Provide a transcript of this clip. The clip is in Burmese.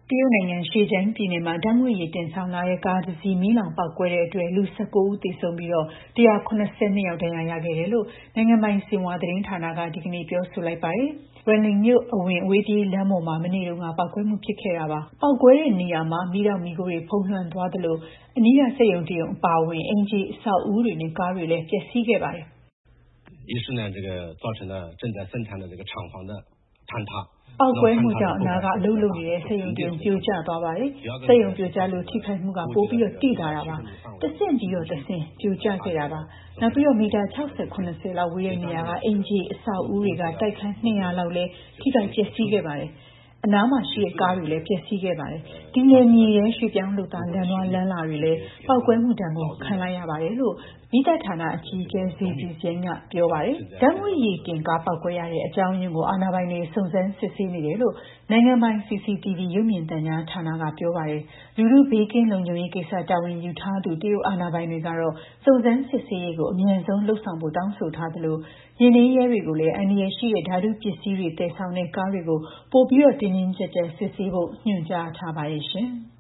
တရုတ်နိုင်ငံရှေ့ကျန်းပြည်နယ်မှာဓာတ်ငွေ့ရည်တင်ဆောင်လာတဲ့ကားတစ်စီးမီးလောင်ပေါက်ကွဲတဲ့အတွက်လူ19ဦးသေဆုံးပြီး182ယောက်ဒဏ်ရာရခဲ့တယ်လို့နိုင်ငံပိုင်ဆင်ဟွာသတင်းဌာနကဒီကနေ့ပြောဆိုလိုက်ပါတယ်။ Renling မြို့အဝင်အဝေးပြေးလမ်းပေါ်မှာမနေ့တုန်းကပေါက်ကွဲမှုဖြစ်ခဲ့တာပါ။ပေါက်ကွဲတဲ့နေရာမှာမီးတောက်မီးခိုးတွေဖုံးလွှမ်းသွားသလိုအနီးကစက်ရုံတစ်ရုံအပါအဝင်အိမ်ခြေအဆောက်အဦတွေနဲ့ကားတွေလည်းပျက်စီးခဲ့ပါတယ် “一是呢这个造成了正在生产的这个厂房的坍塌ပေါက်ကွဲမှုကြောင့်အနာကအလုပ်လုပ်နေတဲ့စက်ရုံတစ်ရုံပြိုကျသွားပါတယ်။စက်ရုံပြိုကျလို့ထိခိုက်မှုကပိုပြီးတိလာတာပါ။တစ်ဆင့်ပြီးတစ်ဆင့်ပြိုကျခဲ့တာပါ။နောက်ပြီးမီတာ60-80လောက်ဝေးတဲ့နေရာကအိမ်ခြေအဆောက်အဦတွေကတိုက်ခန်း200လောက်လည်းထိခိုက်ပျက်စီးခဲ့ပါတယ်။အနားမှာရှိတဲ့ကားတွေလည်းပျက်စီးခဲ့ပါတယ်။ဒီနယ်မြေရဲ့ရွှေ့ပြောင်းလုပ်သားလမ်းသွားလမ်းလာတွေလည်းပေါက်ကွဲမှုဒဏ်ကိုခံလိုက်ရပါတယ်လို့မီးသတ်ဌာနအကြီးအကဲဇေဂျီကျင်းကပြောပါတယ်။ဓာတ်ငွေ့ရည်တင်ကားပေါက်ကွဲရတဲ့အကြောင်းရင်းကိုအာဏာပိုင်တွေစုံစမ်းစစ်ဆေးနေတယ်လို့နိုင်ငံပိုင် CCTV ရုပ်မြင်သံကြားဌာနကပြောပါတယ်။လူထုဘေးကင်းလုံခြုံရေးကိစ္စတာဝန်ယူထားသူတရုတ်အာဏာပိုင်တွေကတော့စုံစမ်းစစ်ဆေးရေးကိုအမြန်ဆုံးလုပ်ဆောင်ဖို့တောင်းဆိုထားသလိုယာဉ်ထိန်းရဲတွေကိုလည်းအန္တရာယ်ရှိတဲ့ဓာတုပစ္စည်းတွေသယ်ဆောင်တဲ့ကားတွေကိုပိုပြီးတင်းတင်းကျပ်ကျပ်စစ်ဆေးဖို့ညွှန်ကြားထားပါတယ်ရှင်။